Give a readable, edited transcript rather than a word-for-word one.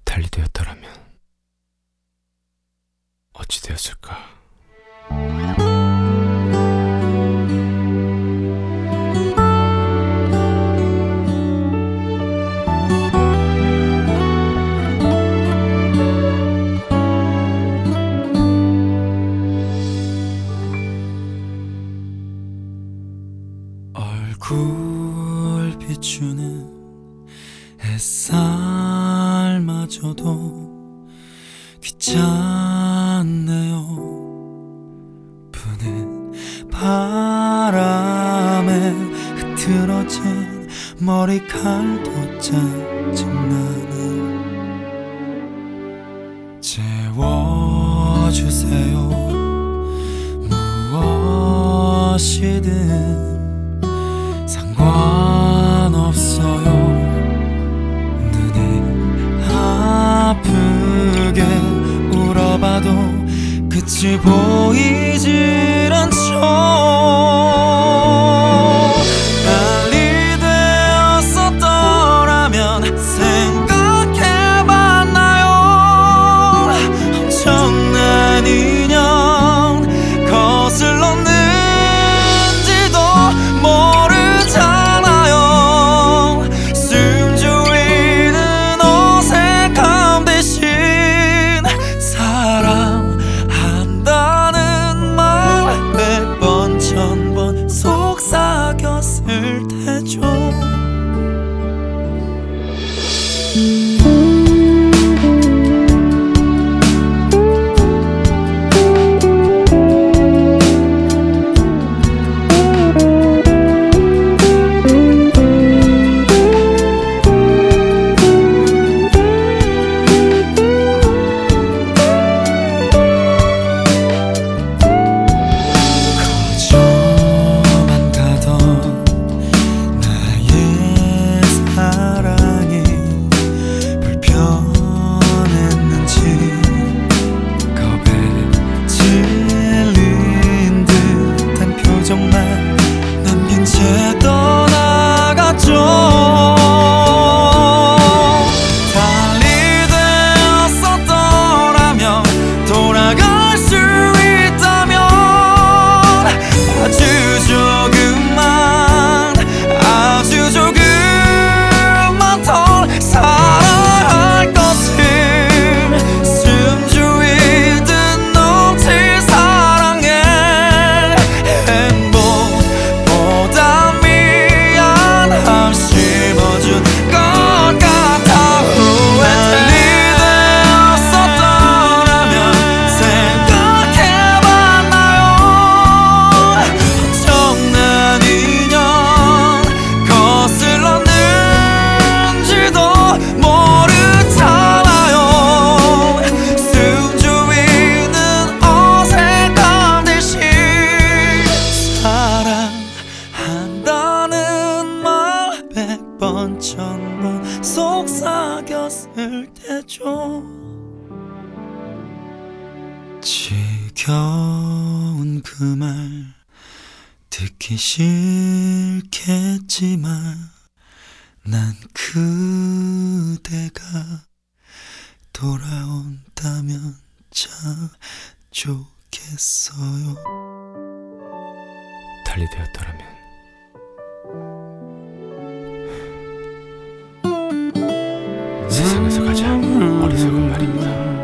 달리 되었더라면 어찌 되었을까? 얼굴 비추는 햇살마저도 귀찮네요. 부는 바람에 흐트러진 머리칼도 짜증나네. 재워주세요. 무엇이든 상관없어요. 눈이 아프게 울어봐도 끝이 보이질 않죠. 빨리 되었었더라면 생각해봤나요? 엄청난 인연 거슬렀는지도 모르잖아요. 숨죽이는 어색함 대신 사랑한다는 말 100번 1000번 속삭였을 테죠. 남긴 채 떠나갔죠. 달리 되었었더라면 돌아갈 수 있다면 아주 조금만 더 사랑할 것을 숨죽이듯 넘칠 사랑에 심어준 것 같아. 달리 되었었더라면 생각해봤나요? 엄청난 인연 거슬렀는지도 모르잖아요. 숨죽이는 어색함 대신 사랑한다는 100번 1000번 속삭였을 테죠. 지겨운 그 말 듣기 싫겠지만 난 그대가 돌아온다면 참 좋겠어요. 달리 되었더라면 세상에서 가장 어리석은 말입니다.